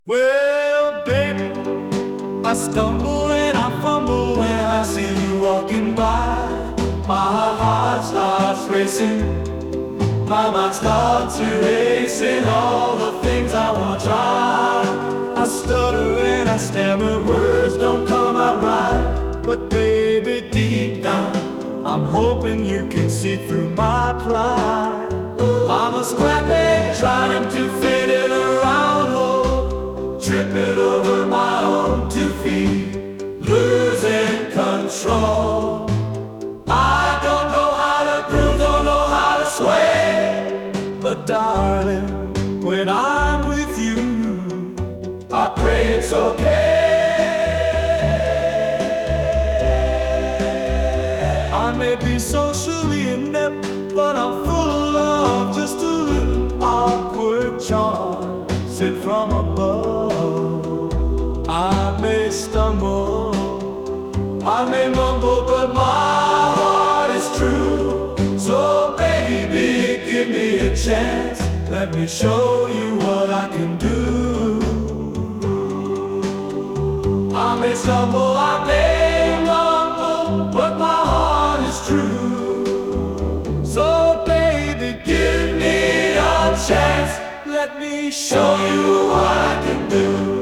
Well, baby, I stumble and I fumble when I see you walking by. My heart starts racing, my mind starts erasing all the things I want to try. I stutter and I stammer, words don't come out right. But baby, deep down, I'm hoping you can see through my pride. I'm a scrappy trying to fit it around, oh, tripping over my own 2 feet, losing control. I don't know how to groove, don't know how to sway. But darling, when I'm with you, I pray it's okay. I may be socially inept, but I'm full of love, just a little awkward charm sent from above. I may stumble, I may mumble, but my heart is true. So baby, give me a chance, let me show you what I can do. I may stumble, I may mumble, but my heart is true. So baby, give me a chance, let me show you what I can do.